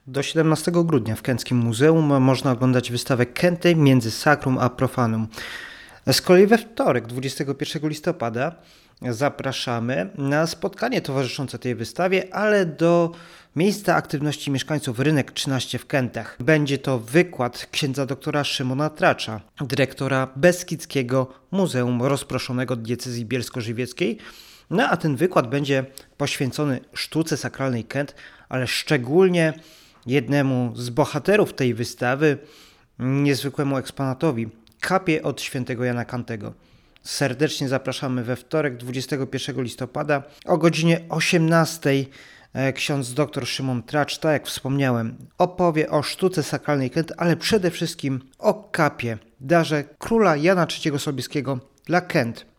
Do 17 grudnia w Kęckim Muzeum można oglądać wystawę Kęty między Sacrum a Profanum. Z kolei we wtorek, 21 listopada, zapraszamy na spotkanie towarzyszące tej wystawie, ale do miejsca aktywności mieszkańców Rynek 13 w Kętach. Będzie to wykład księdza doktora Szymona Tracza, dyrektora Beskidzkiego Muzeum Rozproszonego Diecezji Bielsko-Żywieckiej. No a ten wykład będzie poświęcony sztuce sakralnej Kęt, ale szczególnie jednemu z bohaterów tej wystawy, niezwykłemu eksponatowi, kapie od świętego Jana Kantego. Serdecznie zapraszamy we wtorek, 21 listopada o godzinie 18. Ksiądz dr Szymon Tracz, tak jak wspomniałem, opowie o sztuce sakralnej Kęt, ale przede wszystkim o kapie, darze króla Jana III Sobieskiego dla Kęt.